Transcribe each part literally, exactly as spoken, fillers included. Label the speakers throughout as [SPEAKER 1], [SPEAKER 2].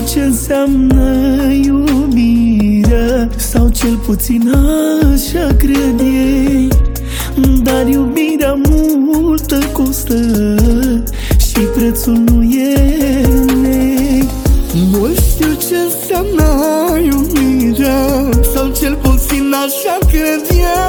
[SPEAKER 1] ce înseamnă iubirea, sau cel puțin așa cred ei. Dar iubirea multă costă și prețul nu e lei. Nu știu ce înseamnă iubirea, sau cel puțin așa cred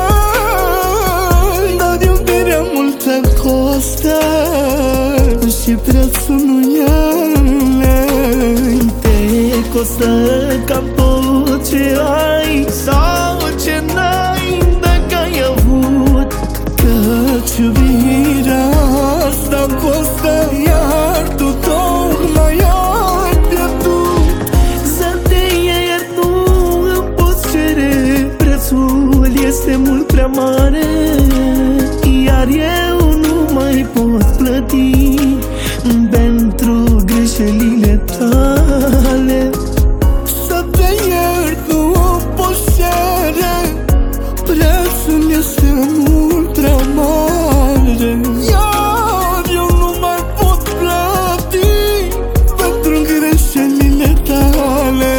[SPEAKER 1] eu. Dar iubirea multă costă și prețul nu e lei. Te costă cam tot ce ai sau ce n-ai dacă ai avut, căci iubirea asta costă, iar tu tocmai ai pierdut. Să te iert nu îmi poți cere, prețul este mult prea mare, iar eu nu mai pot plăti pentru greșelile tale. Să te iert nu poți cere, prețul este mult prea mare, iar eu nu mai pot plăti pentru greșelile tale.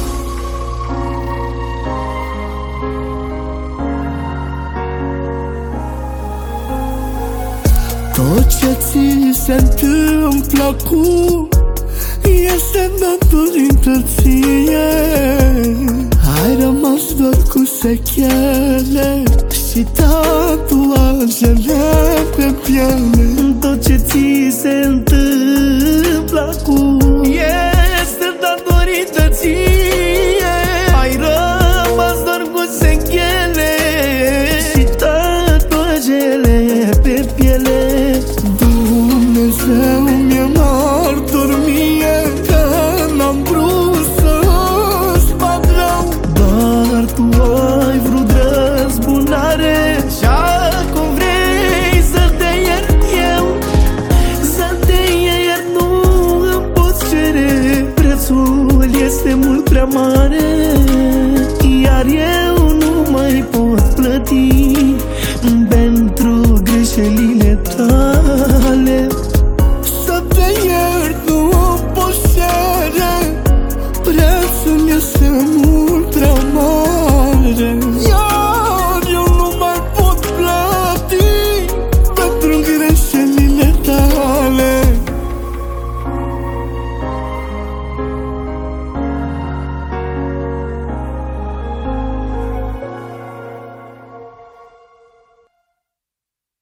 [SPEAKER 1] Tot ce ți se întâmplă acum este datorită ție. Ai rămas doar cu sechele și tatuajele pe piele. Tot ce ți se întâmplă acum este datorită ție.